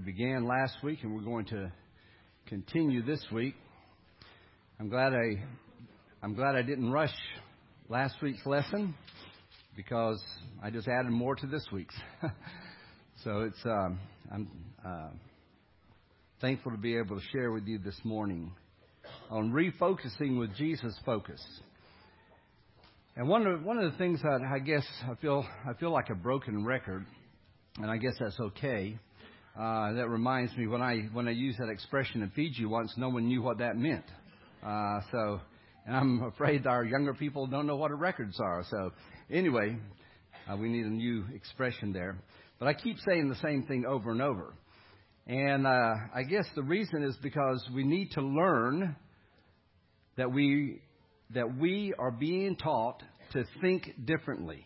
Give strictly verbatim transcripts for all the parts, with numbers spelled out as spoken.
We began last week, and we're going to continue this week. I'm glad I, I'm glad I didn't rush last week's lesson because I just added more to this week's. so it's um, I'm uh, thankful to be able to share with you this morning on refocusing with Jesus Focus. And one of one of the things that I guess I feel I feel like a broken record, and I guess that's okay. Uh, that reminds me when I when I used that expression in Fiji once, no one knew what that meant. Uh, so, and I'm afraid our younger people don't know what records are. So, anyway, uh, we need a new expression there. But I keep saying the same thing over and over, and uh, I guess the reason is because we need to learn that we that we are being taught to think differently,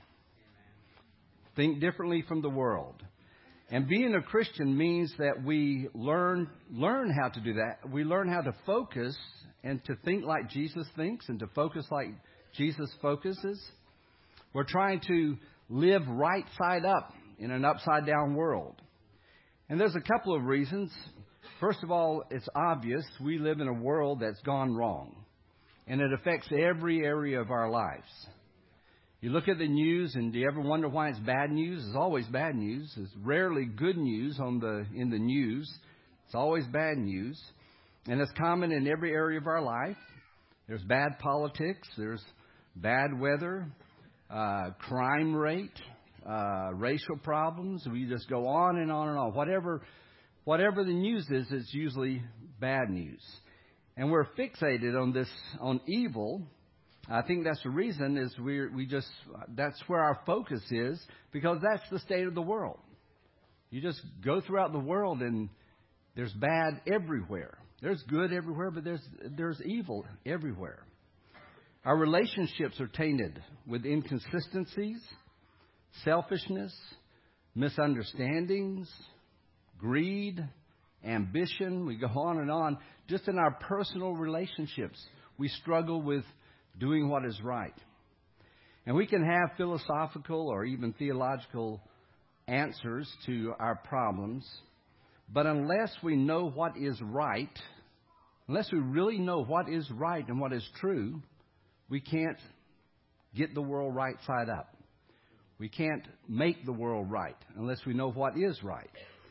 think differently from the world. And being a Christian means that we learn learn how to do that. We learn how to focus and to think like Jesus thinks and to focus like Jesus focuses. We're trying to live right side up in an upside down world. And there's a couple of reasons. First of all, it's obvious we live in a world that's gone wrong. And it affects every area of our lives. You look at the news, and do you ever wonder why it's bad news? It's always bad news. It's rarely good news on the in the news. It's always bad news. And it's common in every area of our life. There's bad politics. There's bad weather, uh, crime rate, uh, racial problems. We just go on and on and on. Whatever, whatever the news is, it's usually bad news. And we're fixated on this, on evil. I think that's the reason is we we just, that's where our focus is, because that's the state of the world. You just go throughout the world and there's bad everywhere. There's good everywhere, but there's there's evil everywhere. Our relationships are tainted with inconsistencies, selfishness, misunderstandings, greed, ambition. We go on and on. Just in our personal relationships, we struggle with doing what is right. And we can have philosophical or even theological answers to our problems, but unless we know what is right, unless we really know what is right and what is true, we can't get the world right side up. We can't make the world right unless we know what is right.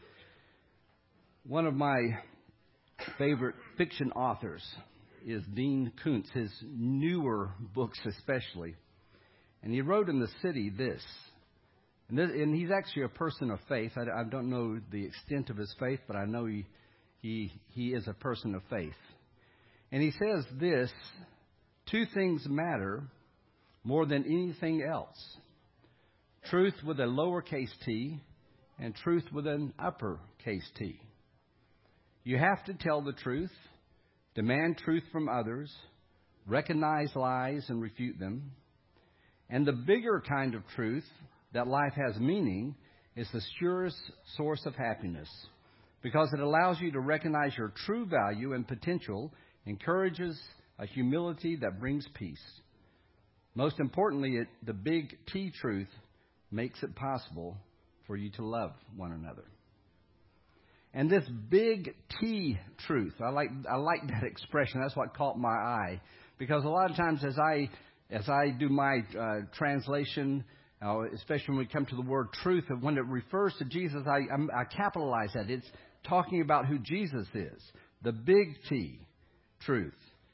One of my favorite fiction authors is Dean Koontz, his newer books especially. And he wrote in The City this, and, this, and he's actually a person of faith. I, I don't know the extent of his faith, but I know he, he, he is a person of faith. And he says this, two things matter more than anything else. Truth with a lowercase t and truth with an uppercase T. You have to tell the truth, demand truth from others, recognize lies and refute them. And the bigger kind of truth, that life has meaning, is the surest source of happiness because it allows you to recognize your true value and potential, encourages a humility that brings peace. Most importantly, it, the big T truth makes it possible for you to love one another. And this big T truth, I like I like that expression. That's what caught my eye, because a lot of times as I as I do my uh, translation, uh, especially when we come to the word truth, when it refers to Jesus, I I'm, I capitalize that. It's talking about who Jesus is, the big T truth.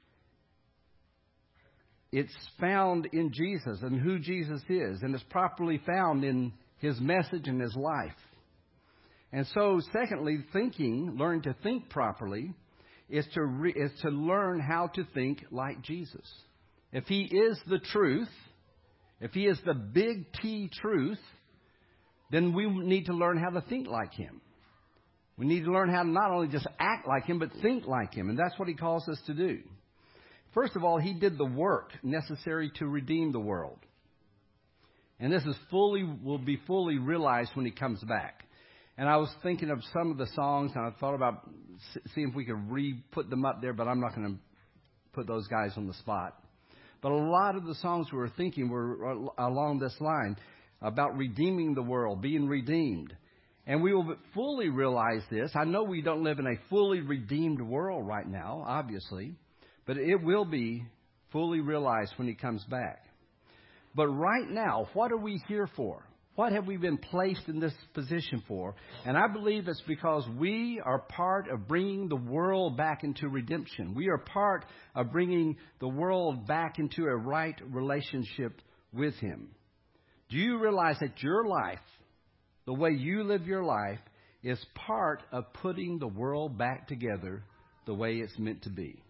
It's found in Jesus and who Jesus is, and it's properly found in His message and His life. And so, secondly, thinking, learning to think properly, is to re, is to learn how to think like Jesus. If He is the truth, if He is the big T truth, then we need to learn how to think like Him. We need to learn how to not only just act like Him, but think like Him. And that's what He calls us to do. First of all, He did the work necessary to redeem the world. And this is fully will be fully realized when He comes back. And I was thinking of some of the songs, and I thought about seeing if we could re-put them up there, but I'm not going to put those guys on the spot. But a lot of the songs we were thinking were along this line about redeeming the world, being redeemed. And we will fully realize this. I know we don't live in a fully redeemed world right now, obviously, but it will be fully realized when he comes back. But right now, what are we here for? What have we been placed in this position for? And I believe it's because we are part of bringing the world back into redemption. We are part of bringing the world back into a right relationship with him. Do you realize that your life, the way you live your life, is part of putting the world back together the way it's meant to be?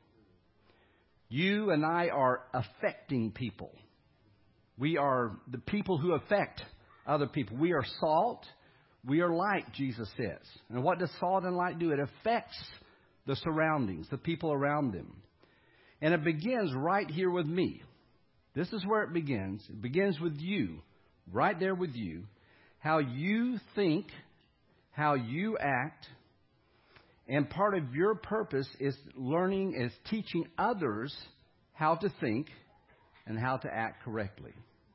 You and I are affecting people. We are the people who affect other people. We are salt. We are light, Jesus says. And what does salt and light do? It affects the surroundings, the people around them. And it begins right here with me. This is where it begins. It begins with you, right there with you. How you think, how you act. And part of your purpose is learning, is teaching others how to think and how to act correctly.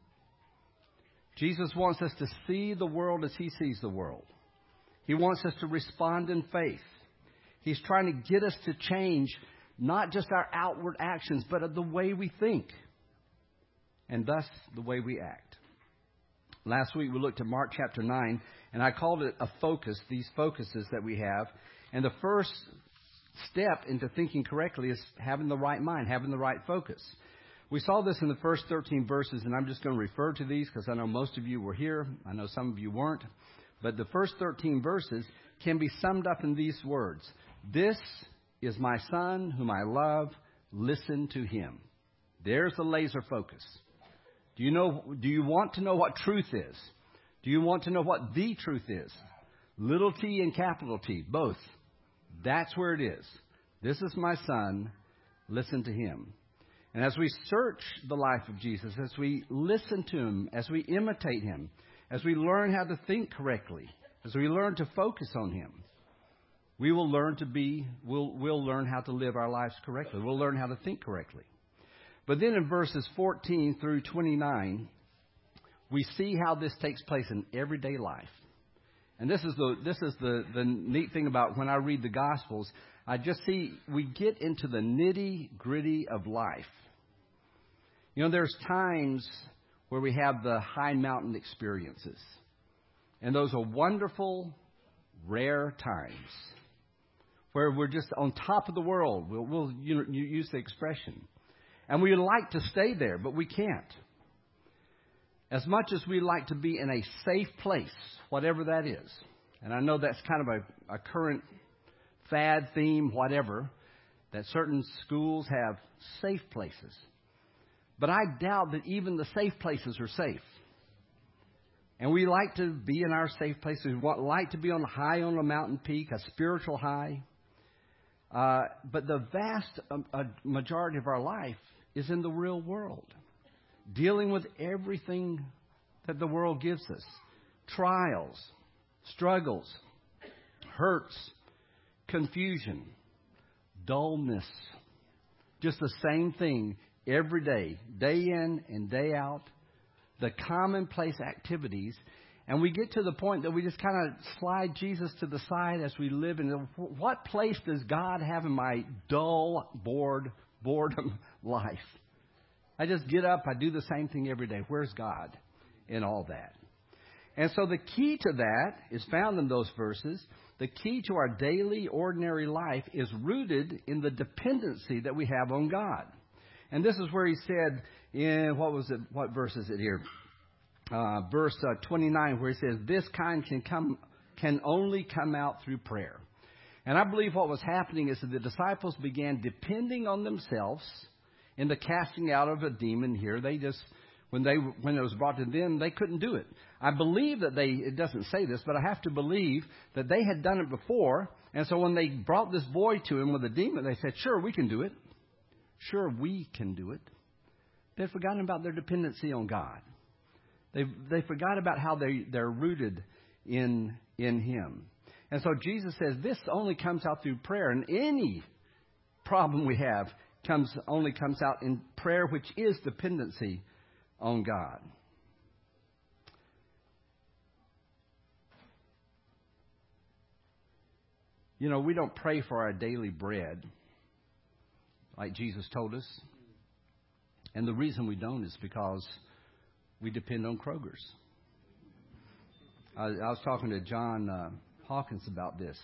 Jesus wants us to see the world as he sees the world. He wants us to respond in faith. He's trying to get us to change not just our outward actions, but the way we think, and thus the way we act. Last week we looked at Mark chapter nine, and I called it a focus, these focuses that we have. And the first step into thinking correctly is having the right mind, having the right focus. We saw this in the first thirteen verses, and I'm just going to refer to these because I know most of you were here. I know some of you weren't. But the first thirteen verses can be summed up in these words. This is my son whom I love. Listen to him. There's the laser focus. Do you know, do you want to know what truth is? Do you want to know what the truth is? Little t and capital T, both. That's where it is. This is my son. Listen to him. And as we search the life of Jesus, as we listen to him, as we imitate him, as we learn how to think correctly, as we learn to focus on him, we will learn to be, we'll, we'll learn how to live our lives correctly. We'll learn how to think correctly. But then in verses fourteen through twenty-nine, we see how this takes place in everyday life. And this is the this is the, the neat thing about when I read the Gospels. I just see we get into the nitty-gritty of life. You know, there's times where we have the high mountain experiences. And those are wonderful, rare times where we're just on top of the world. We'll, we'll you know, you use the expression. And we like to stay there, but we can't. As much as we like to be in a safe place, whatever that is. And I know that's kind of a, a current fad theme, whatever, that certain schools have safe places. But I doubt that even the safe places are safe. And we like to be in our safe places. We like to be on high on a mountain peak, a spiritual high. Uh, but the vast uh, majority of our life is in the real world, dealing with everything that the world gives us. Trials, struggles, hurts, confusion, dullness. Just the same thing every day, day in and day out. The commonplace activities. And we get to the point that we just kind of slide Jesus to the side as we live in. What place does God have in my dull, bored, boredom life? I just get up. I do the same thing every day. Where's God in all that? And so the key to that is found in those verses. The key to our daily, ordinary life is rooted in the dependency that we have on God. And this is where he said, in what was it? What verse is it here? Uh, verse uh, twenty-nine, where he says, "This kind can come, can only come out through prayer." And I believe what was happening is that the disciples began depending on themselves in the casting out of a demon here. They just, when they when it was brought to them, they couldn't do it. I believe that they, it doesn't say this, but I have to believe that they had done it before. And so when they brought this boy to him with a demon, they said, "Sure, we can do it. Sure, we can do it." They've forgotten about their dependency on God. They they forgot about how they, they're rooted in in Him. And so Jesus says this only comes out through prayer. And any problem we have comes only comes out in prayer, which is dependency on God. You know, we don't pray for our daily bread like Jesus told us. And the reason we don't is because we depend on Kroger's. I, I was talking to John uh, Hawkins about this.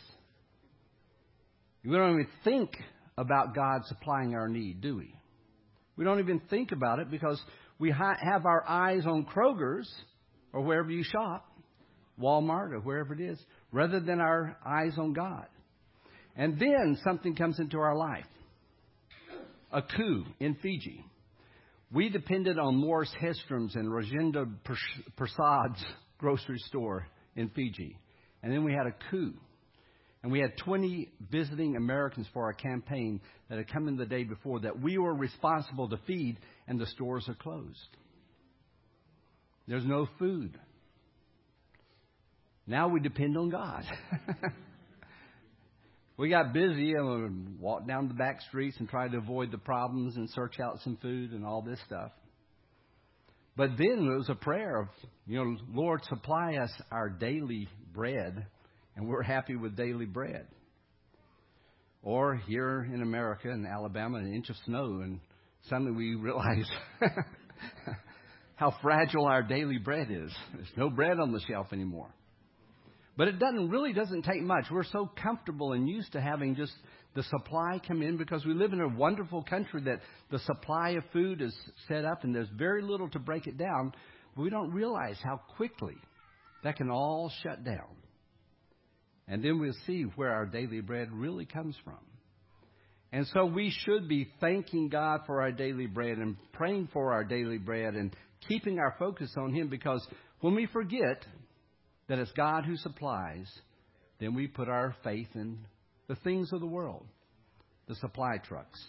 We don't even think about God supplying our need, do we? We don't even think about it because we ha- have our eyes on Kroger's or wherever you shop, Walmart or wherever it is, rather than our eyes on God. And then something comes into our life. A coup in Fiji. We depended on Morris Hedstrom's and Rajendra Prasad's grocery store in Fiji. And then we had a coup. And we had twenty visiting Americans for our campaign that had come in the day before that we were responsible to feed, and the stores are closed. There's no food. Now we depend on God. We got busy and walked down the back streets and tried to avoid the problems and search out some food and all this stuff. But then it was a prayer of, you know, Lord, supply us our daily bread, and we're happy with daily bread. Or here in America, in Alabama, an inch of snow, and suddenly we realize how fragile our daily bread is. There's no bread on the shelf anymore. But it doesn't really doesn't take much. We're so comfortable and used to having just the supply come in because we live in a wonderful country that the supply of food is set up and there's very little to break it down. But we don't realize how quickly that can all shut down. And then we'll see where our daily bread really comes from. And so we should be thanking God for our daily bread and praying for our daily bread and keeping our focus on Him, because when we forget that it's God who supplies, then we put our faith in the things of the world, the supply trucks,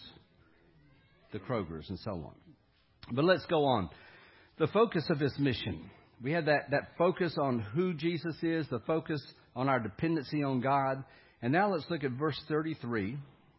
the Kroger's, and so on. But let's go on. The focus of this mission. We had that, that focus on who Jesus is, the focus on our dependency on God. And now let's look at verse thirty-three.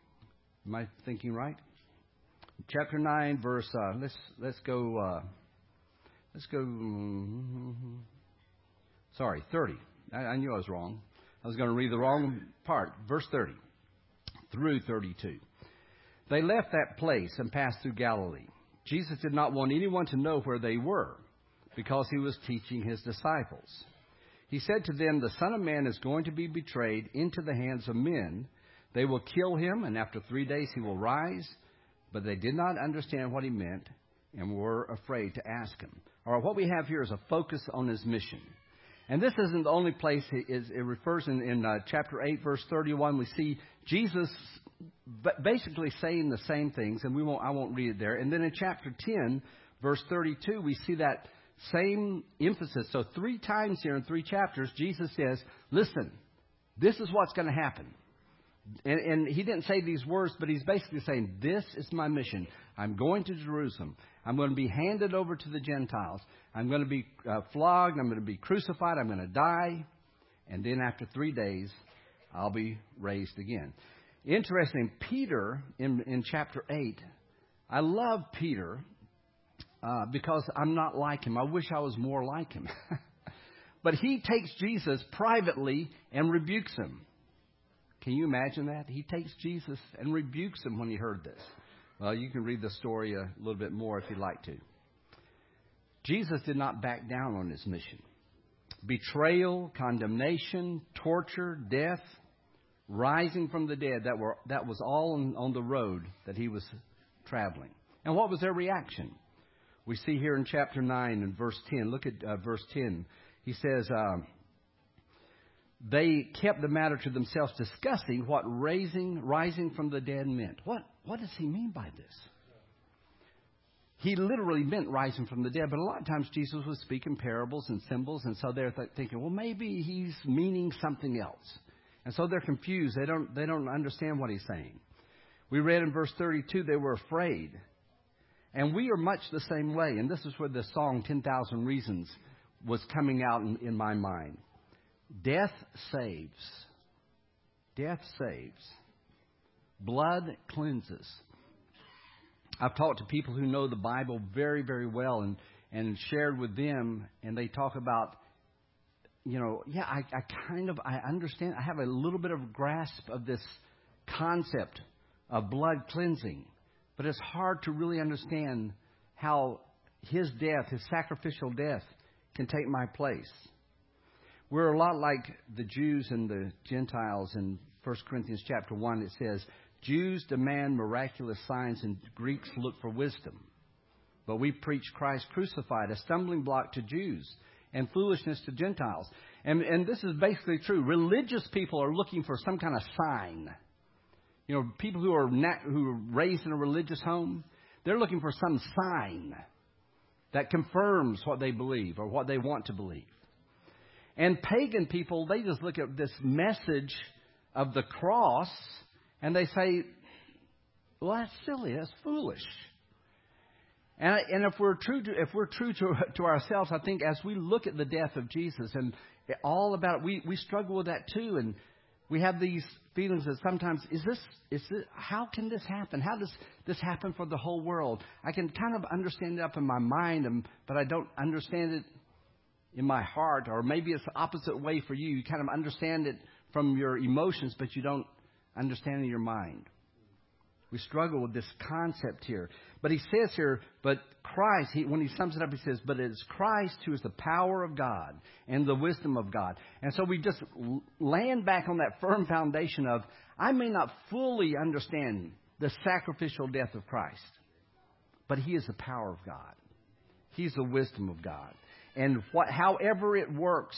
Am I thinking right? Chapter nine, verse, uh, let's, let's go, uh, let's go, mm-hmm. Sorry, thirty. I, I knew I was wrong. I was going to read the wrong part. Verse thirty through thirty-two. They left that place and passed through Galilee. Jesus did not want anyone to know where they were, because He was teaching His disciples. He said to them, the Son of Man is going to be betrayed into the hands of men. They will kill Him, and after three days He will rise. But they did not understand what He meant and were afraid to ask Him. All right, what we have here is a focus on His mission. And this isn't the only place it, is, it refers in, in uh, chapter eight, verse thirty-one. We see Jesus basically saying the same things, and we won't. I won't read it there. And then in chapter ten, verse thirty-two, we see that same emphasis. So three times here in three chapters, Jesus says, listen, this is what's going to happen. And, and He didn't say these words, but He's basically saying, this is my mission. I'm going to Jerusalem. I'm going to be handed over to the Gentiles. I'm going to be uh, flogged. I'm going to be crucified. I'm going to die. And then after three days, I'll be raised again. Interesting, Peter in, in chapter eight, I love Peter uh, because I'm not like him. I wish I was more like him. But he takes Jesus privately and rebukes Him. Can you imagine that? He takes Jesus and rebukes Him when he heard this. Well, you can read the story a little bit more if you'd like to. Jesus did not back down on His mission. Betrayal, condemnation, torture, death, rising from the dead, that were that was all on, on the road that He was traveling. And what was their reaction? We see here in chapter nine and verse ten. Look at uh, verse ten. He says, um, they kept the matter to themselves, discussing what raising, rising from the dead meant. What, what does He mean by this? He literally meant rising from the dead, but a lot of times Jesus was speaking parables and symbols, and so they're th- thinking, well, maybe He's meaning something else. And so they're confused. They don't, they don't understand what He's saying. We read in verse thirty-two, they were afraid. And we are much the same way. And this is where the song ten thousand Reasons was coming out in, in my mind. Death saves. Death saves. Blood cleanses. I've talked to people who know the Bible very, very well and, and shared with them, and they talk about you know, yeah, I, I kind of, I understand. I have a little bit of grasp of this concept of blood cleansing. But it's hard to really understand how his death, his sacrificial death, can take my place. We're a lot like the Jews and the Gentiles in First Corinthians chapter one. It says, Jews demand miraculous signs and Greeks look for wisdom. But we preach Christ crucified, a stumbling block to Jews and foolishness to Gentiles. And, and this is basically true. Religious people are looking for some kind of sign. You know, people who are not, who are raised in a religious home, they're looking for some sign that confirms what they believe or what they want to believe. And pagan people, they just look at this message of the cross and they say, well, that's silly, that's foolish. And, and if we're true to if we're true to, to ourselves, I think as we look at the death of Jesus and all about it, we, we struggle with that too. And we have these feelings that sometimes, is this, is this, how can this happen? How does this happen for the whole world? I can kind of understand it up in my mind, and, but I don't understand it in my heart. Or maybe it's the opposite way for you. You kind of understand it from your emotions, but you don't understand it in your mind. We struggle with this concept here. But he says here, but Christ, he, when he sums it up, he says, but it is Christ who is the power of God and the wisdom of God. And so we just land back on that firm foundation of, I may not fully understand the sacrificial death of Christ, but he is the power of God. He's the wisdom of God. And what, however it works,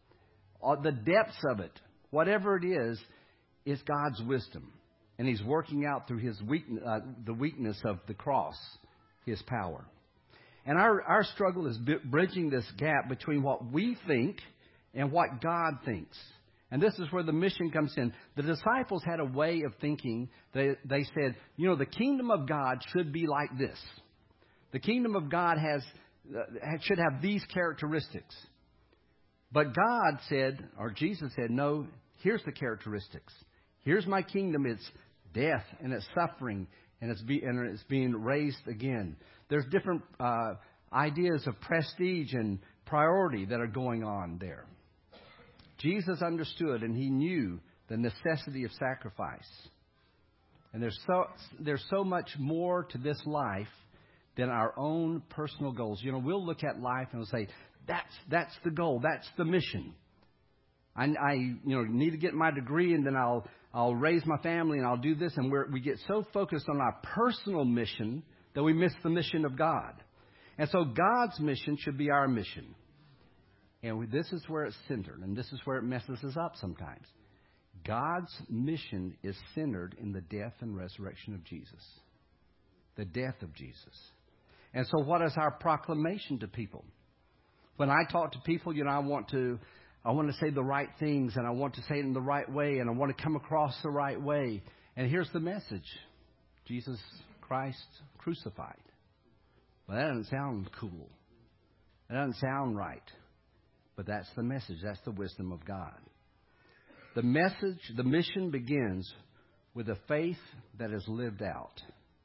the depths of it, whatever it is, is God's wisdom. And he's working out through his weak, uh, the weakness of the cross, his power. And our, our struggle is b- bridging this gap between what we think and what God thinks. And this is where the mission comes in. The disciples had a way of thinking. They, they said, you know, the kingdom of God should be like this. The kingdom of God has uh, should have these characteristics. But God said, or Jesus said, no, here's the characteristics. Here's my kingdom. It's death and it's suffering and it's, be, and it's being raised again. There's different uh, ideas of prestige and priority that are going on there. Jesus understood and he knew the necessity of sacrifice. And there's so there's so much more to this life than our own personal goals. You know, we'll look at life and we'll say, that's that's the goal, that's the mission. I, I you know need to get my degree and then I'll I'll raise my family and I'll do this. And we're, we get so focused on our personal mission that we miss the mission of God. And so God's mission should be our mission. And we, this is where it's centered. And this is where it messes us up sometimes. God's mission is centered in the death and resurrection of Jesus. The death of Jesus. And so what is our proclamation to people? When I talk to people, you know, I want to... I want to say the right things, and I want to say it in the right way, and I want to come across the right way. And here's the message. Jesus Christ crucified. Well, that doesn't sound cool. That doesn't sound right. But that's the message. That's the wisdom of God. The message, the mission begins with a faith that is lived out.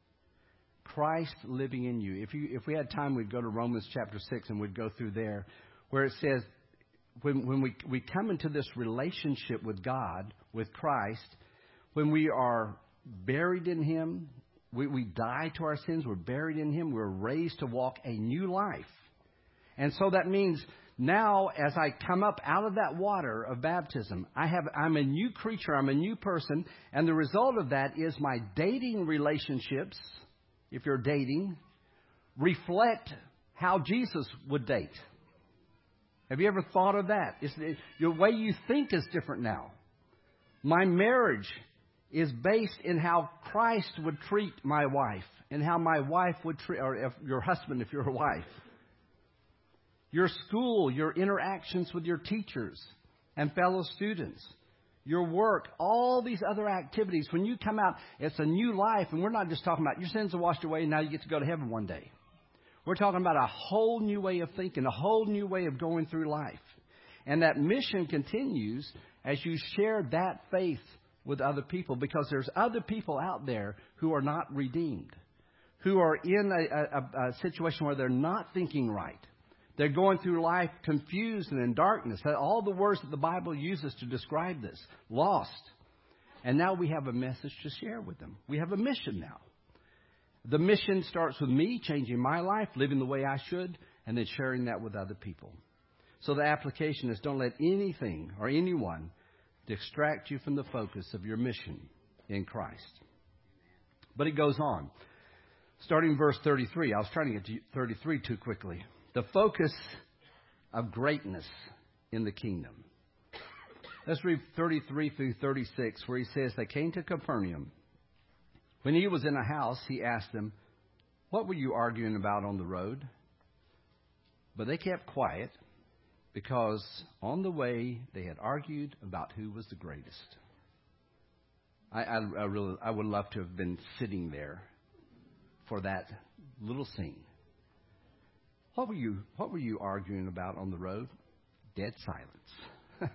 Christ living in you. If you, if we had time, we'd go to Romans chapter six, and we'd go through there, where it says, When, when we, we come into this relationship with God, with Christ, when we are buried in him, we, we die to our sins, we're buried in him, we're raised to walk a new life. And so that means now as I come up out of that water of baptism, I have, I'm a new creature, I'm a new person, and the result of that is my dating relationships, if you're dating, reflect how Jesus would date. Have you ever thought of that? It's, it, your way you think is different now. My marriage is based in how Christ would treat my wife and how my wife would treat, or if your husband if you're a wife. Your school, your interactions with your teachers and fellow students, your work, all these other activities. When you come out, it's a new life, and we're not just talking about your sins are washed away and now you get to go to heaven one day. We're talking about a whole new way of thinking, a whole new way of going through life. And that mission continues as you share that faith with other people, because there's other people out there who are not redeemed, who are in a, a, a situation where they're not thinking right. They're going through life confused and in darkness. All the words that the Bible uses to describe this. Lost. And now we have a message to share with them. We have a mission now. The mission starts with me changing my life, living the way I should, and then sharing that with other people. So the application is don't let anything or anyone distract you from the focus of your mission in Christ. But it goes on. Starting verse thirty-three. I was trying to get to thirty-three too quickly. The focus of greatness in the kingdom. Let's read thirty-three through thirty-six, where he says, they came to Capernaum. When he was in a house, he asked them, what were you arguing about on the road? But they kept quiet, because on the way they had argued about who was the greatest. I, I, I really, I would love to have been sitting there for that little scene. What were you, what were you arguing about on the road? Dead silence.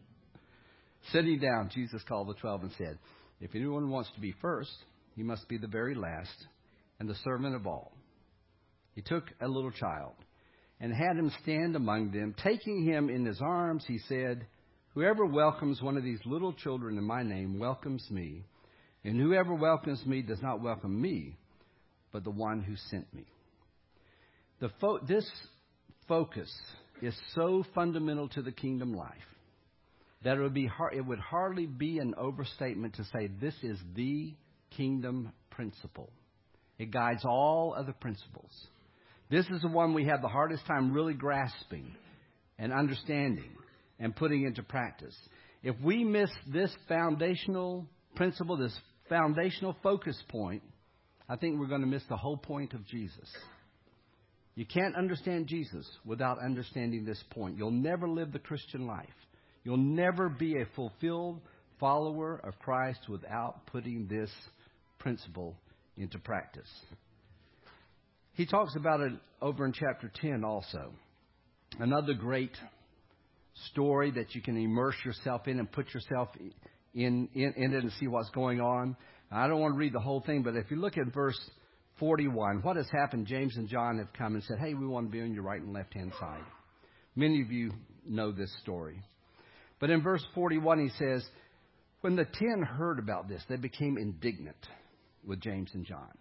Sitting down, Jesus called the twelve and said, if anyone wants to be first, he must be the very last and the servant of all. He took a little child and had him stand among them. Taking him in his arms, he said, whoever welcomes one of these little children in my name welcomes me. And whoever welcomes me does not welcome me, but the one who sent me. The fo- this focus is so fundamental to the kingdom life that it would be hard, it would hardly be an overstatement to say this is the kingdom principle. It guides all other principles. This is the one we have the hardest time really grasping and understanding and putting into practice. If we miss this foundational principle, this foundational focus point, I think we're going to miss the whole point of Jesus. You can't understand Jesus without understanding this point. You'll never live the Christian life. You'll never be a fulfilled follower of Christ without putting this principle into practice. He talks about it over in chapter ten also. Another great story that you can immerse yourself in and put yourself in, in, in it and see what's going on. I don't want to read the whole thing, but if you look at verse forty-one, what has happened? James and John have come and said, hey, we want to be on your right and left-hand side. Many of you know this story. But in verse forty-one, he says, when the ten heard about this, they became indignant with James and John.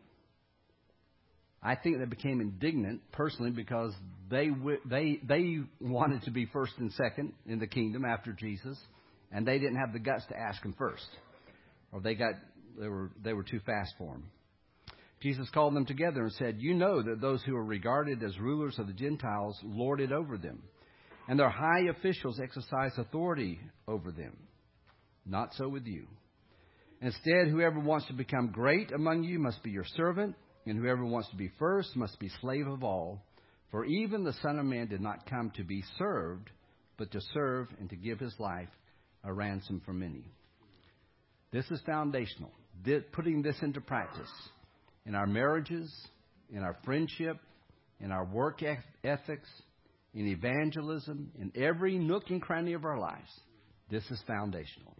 I think they became indignant personally because they they they wanted to be first and second in the kingdom after Jesus, and they didn't have the guts to ask him first, or they got they were they were too fast for him. Jesus called them together and said, you know that those who are regarded as rulers of the Gentiles lord it over them, and their high officials exercise authority over them. Not so with you. Instead, whoever wants to become great among you must be your servant, and whoever wants to be first must be slave of all. For even the Son of Man did not come to be served, but to serve and to give his life a ransom for many. This is foundational. Putting this into practice in our marriages, in our friendship, in our work ethics, in evangelism, in every nook and cranny of our lives. This is foundational.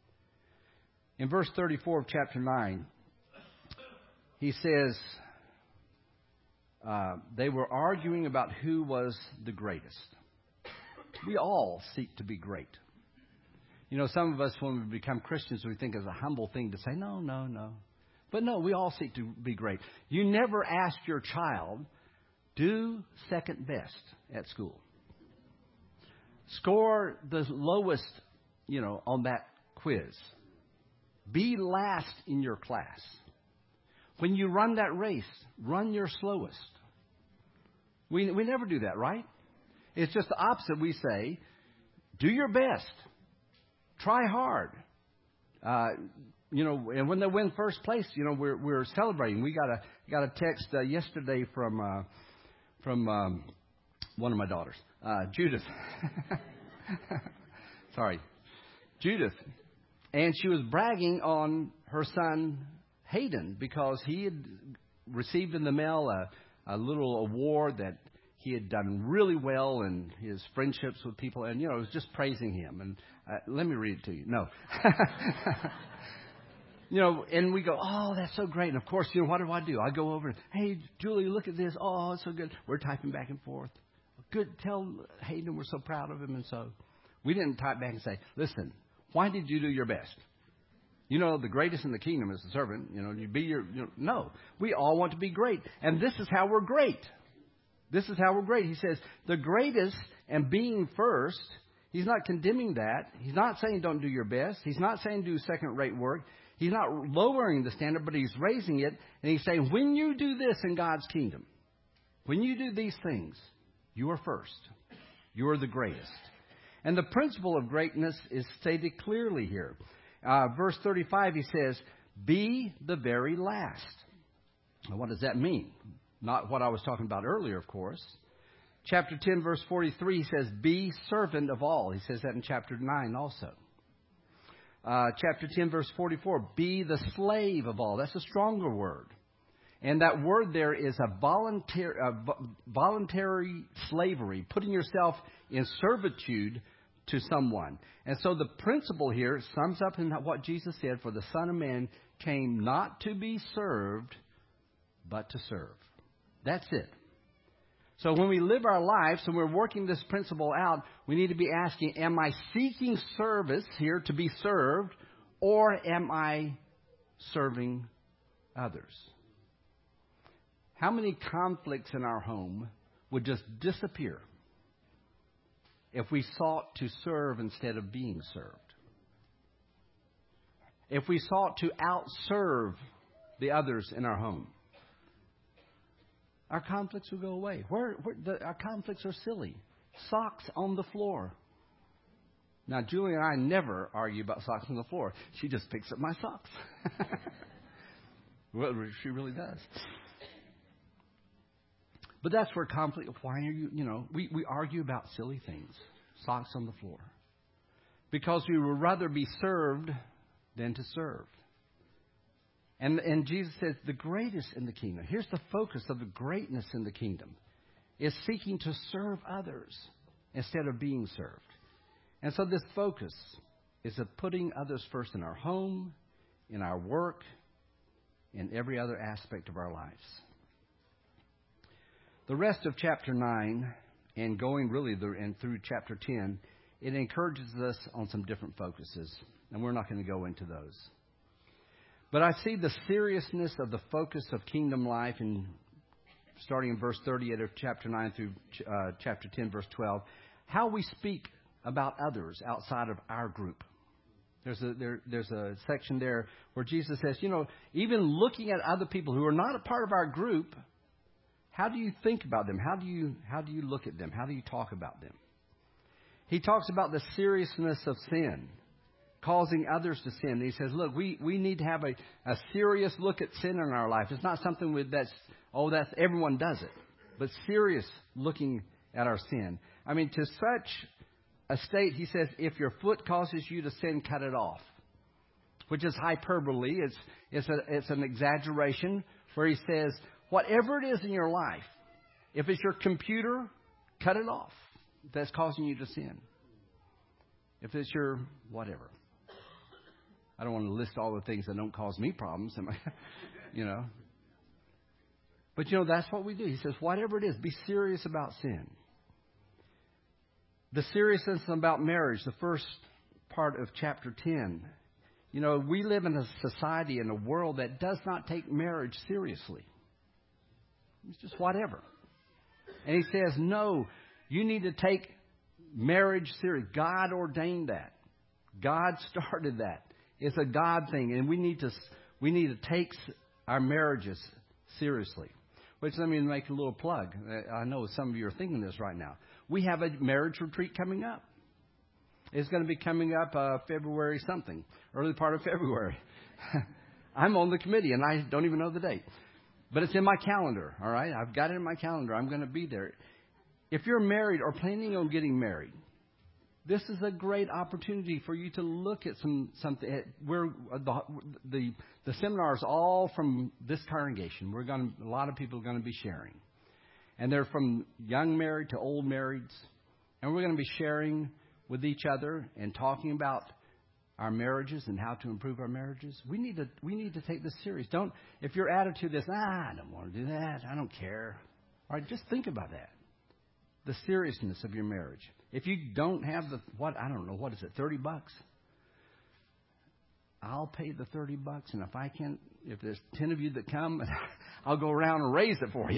In verse thirty-four of chapter nine, he says, uh, they were arguing about who was the greatest. We all seek to be great. You know, some of us, when we become Christians, we think it's a humble thing to say, no, no, no. But no, we all seek to be great. You never ask your child, do second best at school. Score the lowest, you know, on that quiz. Be last in your class. When you run that race, run your slowest. We we never do that, right? It's just the opposite. We say, do your best. Try hard. Uh, you know, and when they win first place, you know, we're we're celebrating. We got a got a text uh, yesterday from uh, from um, one of my daughters, uh, Judith. Sorry, Judith, and she was bragging on her son Hayden because he had received in the mail a, a little award that he had done really well in his friendships with people, and you know, it was just praising him. And uh, let me read it to you. No. You know, and we go, oh, that's so great. And, of course, you know, what do I do? I go over and, hey, Julie, look at this. Oh, it's so good. We're typing back and forth. good, tell Hayden we're so proud of him. And so we didn't type back and say, listen, why did you do your best? You know, the greatest in the kingdom is the servant. You know, you be your, you know, no, we all want to be great. And this is how we're great. This is how we're great. He says the greatest and being first. He's not condemning that. He's not saying don't do your best. He's not saying do second-rate work. He's not lowering the standard, but he's raising it. And he's saying when you do this in God's kingdom, when you do these things, you are first. You are the greatest. And the principle of greatness is stated clearly here. Uh, verse thirty-five, he says, be the very last. Now, what does that mean? Not what I was talking about earlier, of course. Chapter ten, verse forty-three, he says, be servant of all. He says that in chapter nine also. Uh, chapter ten, verse forty-four, be the slave of all. That's a stronger word. And that word there is a voluntary, a voluntary slavery, putting yourself in servitude to someone. And so the principle here sums up in what Jesus said, for the Son of Man came not to be served, but to serve. That's it. So when we live our lives and we're working this principle out, we need to be asking, am I seeking service here to be served, or am I serving others? How many conflicts in our home would just disappear if we sought to serve instead of being served? If we sought to outserve the others in our home, our conflicts will go away. Where, where the, our conflicts are silly. Socks on the floor. Now, Julie and I never argue about socks on the floor. She just picks up my socks. Well, she really does. But that's where conflict, why are you, you know, we, we argue about silly things. Socks on the floor. Because we would rather be served than to serve. And, and Jesus says the greatest in the kingdom, here's the focus of the greatness in the kingdom, is seeking to serve others instead of being served. And so this focus is of putting others first in our home, in our work, in every other aspect of our lives. The rest of chapter nine, and going really the, and through chapter ten, it encourages us on some different focuses, and we're not going to go into those. But I see the seriousness of the focus of kingdom life, in starting in verse thirty-eight of chapter nine through uh, chapter ten, verse twelve, how we speak about others outside of our group. There's a there, there's a section there where Jesus says, you know, even looking at other people who are not a part of our group, how do you think about them? How do you how do you look at them? How do you talk about them? He talks about the seriousness of sin, causing others to sin. He says, look, we, we need to have a, a serious look at sin in our life. It's not something with that's, oh, that's everyone does it. But serious looking at our sin. I mean, to such a state, he says, if your foot causes you to sin, cut it off. Which is hyperbole. It's, it's, a, it's an exaggeration where he says, whatever it is in your life, if it's your computer, cut it off. If that's causing you to sin. If it's your whatever. I don't want to list all the things that don't cause me problems. You know. But, you know, that's what we do. He says, whatever it is, be serious about sin. The seriousness about marriage, the first part of chapter ten. You know, we live in a society, in a world that does not take marriage seriously. It's just whatever. And he says, no, you need to take marriage serious. God ordained that. God started that. It's a God thing, and we need to we need to take our marriages seriously. Which, let me make a little plug. I know some of you are thinking this right now. We have a marriage retreat coming up. It's going to be coming up uh, February something, early part of February. I'm on the committee, and I don't even know the date. But it's in my calendar, all right? I've got it in my calendar. I'm going to be there. If you're married or planning on getting married, this is a great opportunity for you to look at some something. We're the the the seminars all from this congregation. We're going to, a lot of people are going to be sharing, and they're from young married to old marrieds, and we're going to be sharing with each other and talking about our marriages and how to improve our marriages. We need to we need to take this serious. Don't if your attitude is, ah, I don't want to do that. I don't care. All right, just think about that. the seriousness of your marriage. If you don't have the, what, I don't know, what is it, thirty bucks? I'll pay the thirty bucks, and if I can't, if there's ten of you that come, I'll go around and raise it for you.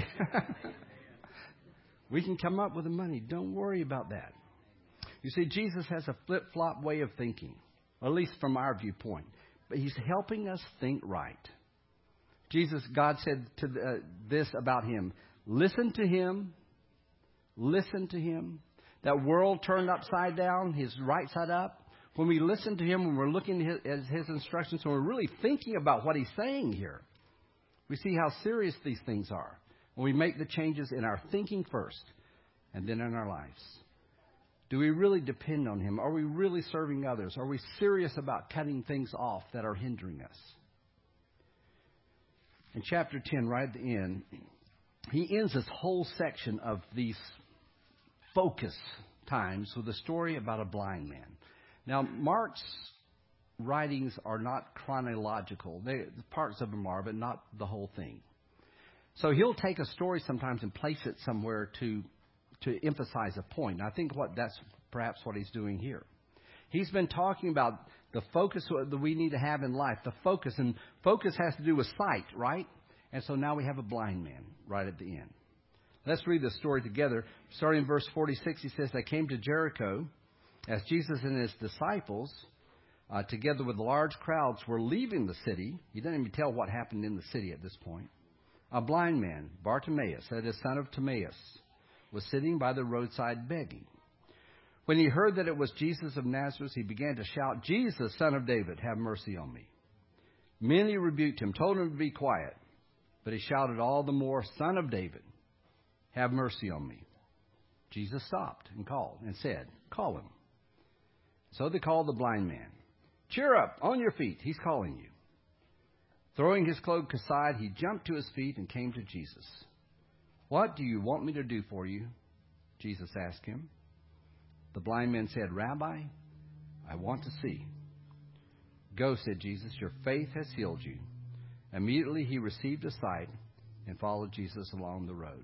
We can come up with the money. Don't worry about that. You see, Jesus has a flip-flop way of thinking, at least from our viewpoint. But he's helping us think right. Jesus, God said to the, uh, this about him. Listen to him. Listen to him. That world turned upside down, his right side up. When we listen to him, when we're looking at his, at his instructions, when we're really thinking about what he's saying here, we see how serious these things are. When we make the changes in our thinking first and then in our lives. Do we really depend on him? Are we really serving others? Are we serious about cutting things off that are hindering us? In chapter ten, right at the end, he ends this whole section of these focus times with a story about a blind man. Now, Mark's writings are not chronological. They, parts of them are, but not the whole thing. So he'll take a story sometimes and place it somewhere to to emphasize a point. And I think what that's perhaps what he's doing here. He's been talking about the focus that we need to have in life, the focus. And focus has to do with sight, right? And so now we have a blind man right at the end. Let's read the story together. Starting in verse forty-six, he says, they came to Jericho as Jesus and his disciples, uh, together with large crowds, were leaving the city. He doesn't even tell what happened in the city at this point. A blind man, Bartimaeus, that is son of Timaeus, was sitting by the roadside begging. When he heard that it was Jesus of Nazareth, he began to shout, Jesus, son of David, have mercy on me. Many rebuked him, told him to be quiet. But he shouted all the more, Son of David, have mercy on me. Jesus stopped and called and said, call him. So they called the blind man. Cheer up, on your feet, he's calling you. Throwing his cloak aside, he jumped to his feet and came to Jesus. What do you want me to do for you? Jesus asked him. The blind man said, Rabbi, I want to see. Go, said Jesus, your faith has healed you. Immediately he received his sight and followed Jesus along the road.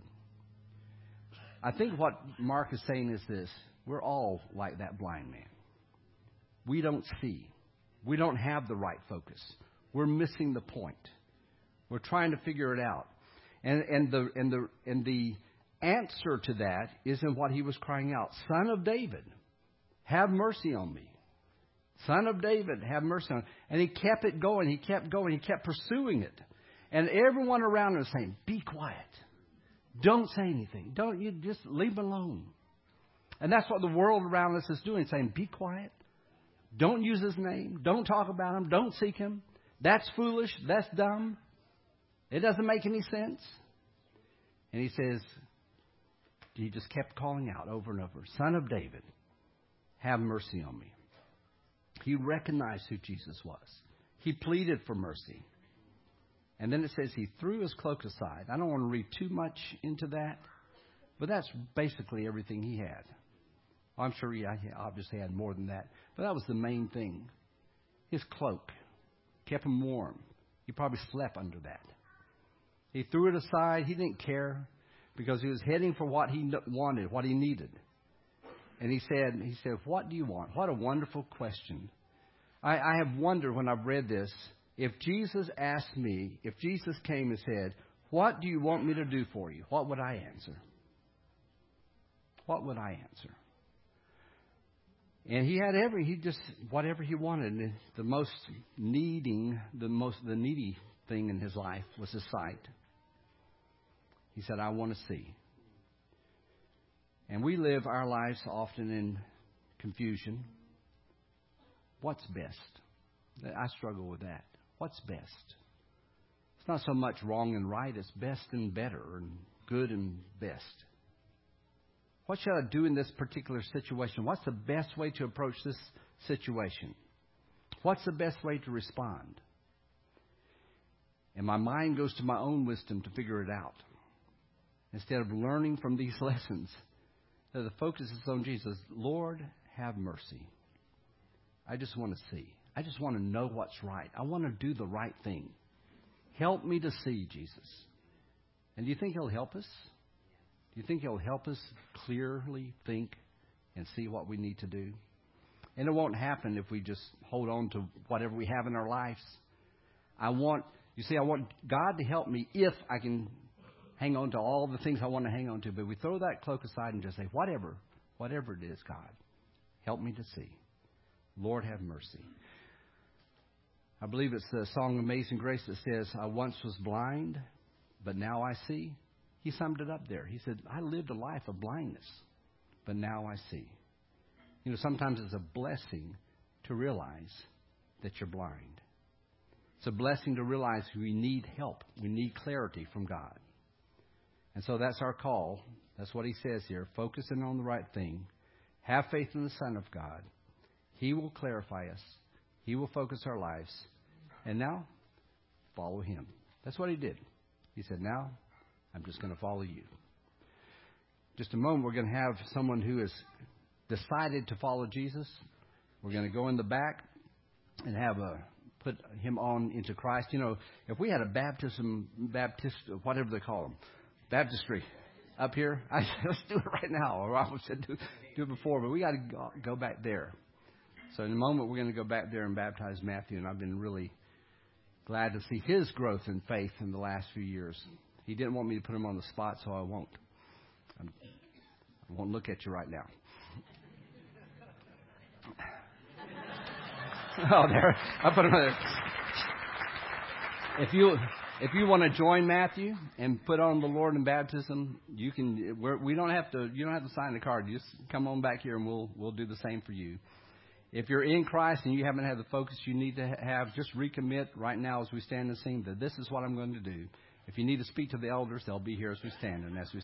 I think what Mark is saying is this. We're all like that blind man. We don't see. We don't have the right focus. We're missing the point. We're trying to figure it out. And, and, the, and, the, and the answer to that is in what he was crying out. Son of David, have mercy on me. Son of David, have mercy on me. And he kept it going. He kept going. He kept pursuing it. And everyone around him was saying, be quiet. Don't say anything. Don't you just leave him alone. And that's what the world around us is doing, saying, be quiet. Don't use his name. Don't talk about him. Don't seek him. That's foolish. That's dumb. It doesn't make any sense. And he says, he just kept calling out over and over, Son of David, have mercy on me. He recognized who Jesus was. He pleaded for mercy. And then it says he threw his cloak aside. I don't want to read too much into that, but that's basically everything he had. I'm sure he obviously had more than that, but that was the main thing. His cloak kept him warm. He probably slept under that. He threw it aside. He didn't care because he was heading for what he wanted, what he needed. And he said, he said, what do you want? What a wonderful question. I, I have wondered when I've read this, if Jesus asked me, if Jesus came and said, what do you want me to do for you? What would I answer? What would I answer? And he had every, he just, whatever he wanted. The most needing, the most, the needy thing in his life was his sight. He said, I want to see. And we live our lives often in confusion. What's best? I struggle with that. What's best? It's not so much wrong and right. It's best and better and good and best. What should I do in this particular situation? What's the best way to approach this situation? What's the best way to respond? And my mind goes to my own wisdom to figure it out. Instead of learning from these lessons, that the focus is on Jesus. Lord, have mercy. I just want to see. I just want to know what's right. I want to do the right thing. Help me to see, Jesus. And do you think he'll help us? Do you think He'll help us clearly think and see what we need to do? And it won't happen if we just hold on to whatever we have in our lives. I want, you see, I want God to help me if I can hang on to all the things I want to hang on to. But we throw that cloak aside and just say, whatever, whatever it is, God, help me to see. Lord, have mercy. I believe it's the song Amazing Grace that says, I once was blind, but now I see. He summed it up there. He said, I lived a life of blindness, but now I see. You know, sometimes it's a blessing to realize that you're blind. It's a blessing to realize we need help. We need clarity from God. And so that's our call. That's what he says here. Focusing on the right thing. Have faith in the Son of God. He will clarify us. He will focus our lives. And now, follow him. That's what he did. He said, now, I'm just going to follow you. Just a moment, we're going to have someone who has decided to follow Jesus. We're going to go in the back and have a put him on into Christ. You know, if we had a baptism, Baptist, whatever they call them, baptistry up here, I let's do it right now. Or I said do, do it before, but we got to go, go back there. So in a moment, we're going to go back there and baptize Matthew, and I've been really glad to see his growth in faith in the last few years. He didn't want me to put him on the spot, so I won't. I'm, I won't look at you right now. Oh, there. I put him there. If you if you want to join Matthew and put on the Lord in baptism, you can. We're, we don't have to. You don't have to sign the card. You just come on back here, and we'll we'll do the same for you. If you're in Christ and you haven't had the focus you need to have, just recommit right now as we stand and sing that this is what I'm going to do. If you need to speak to the elders, they'll be here as we stand and as we